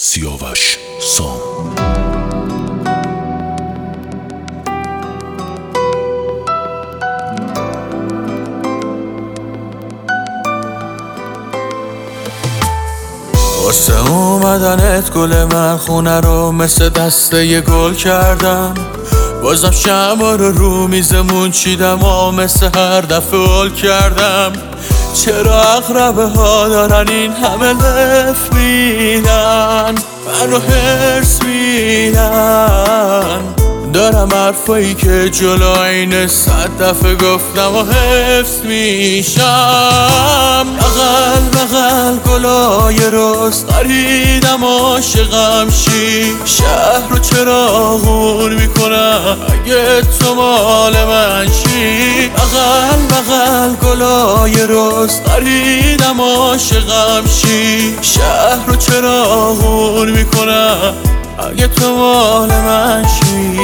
سیاوش سام. واسه اومدنت گل من خونه رو مثل دسته ی گل کردم. بازم شمع رو میزمون چیدم و مثل هر دفعه هول کردم. چرا اقربه ها دارن این همه لف میدن، منو هرس میدن. دارم حرفایی که جلو این 100 دفعه گفتم و حفظ میشم. بغل بغل گلای رست خریدم عاشقم شی. شهر رو چراغون میکنم اگه تو مال من شی. بغل بغل گلای رست خریدم عاشقم شی. شهر رو چراغون میکنم اگه تو مال من شی.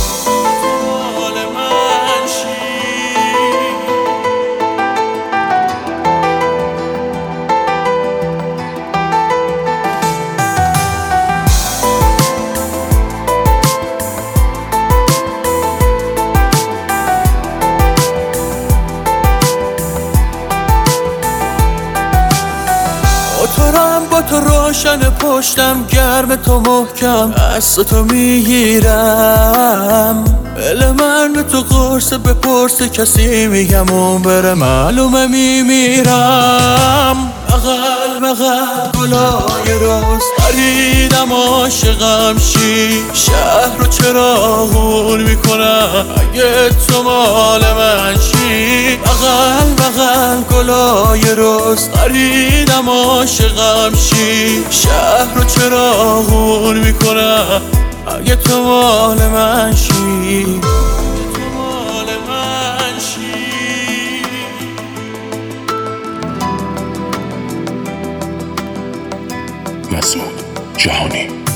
موتورم با تو روشن، پشتم گرم تو محکم، از تو میگیرم. دل من به تو قرصه بپرسه کسی میگم اون بره معلومه میمیرم. بغل بغل گلای رست خریدم عاشقم شی. شهر رو چراغون میکنم اگه تو مال من شی. بغل بغل گلای رست خریدم عاشقم شی. شهر رو چراغون میکنم اگه تو مال من شی. مسعود جهانی.